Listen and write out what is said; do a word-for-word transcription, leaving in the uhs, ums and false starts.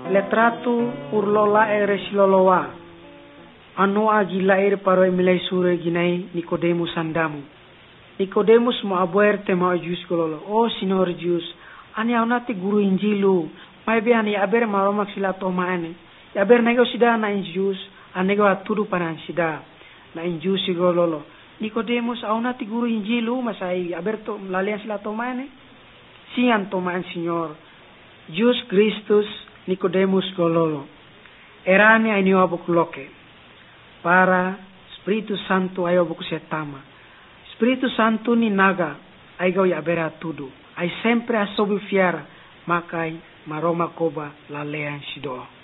letratu urlola ere siloloa. Anu agi lair paro emilai sure ginai Nicodemus andamu. Nicodemus mo abuerte mo Jus kololo. Oh Sinor Jus, ani aunati guru injilu. Mai be ani aber maromak sila toma ane. Aber nego sida na injus, anego atudu panan sida. Na injus sigololo. Nicodemus aunati guru injilu masai aberto lalian sila toma ane. Sian toma an Senhor. Jus Christus Nicodemus gololo. Erane ai nio loke. Para Espiritu Santo ayo buku setama. Espiritu Santo ni naga ai gau ya bera tudo. Ai sempre a sob fiera makai maroma koba lalean sido.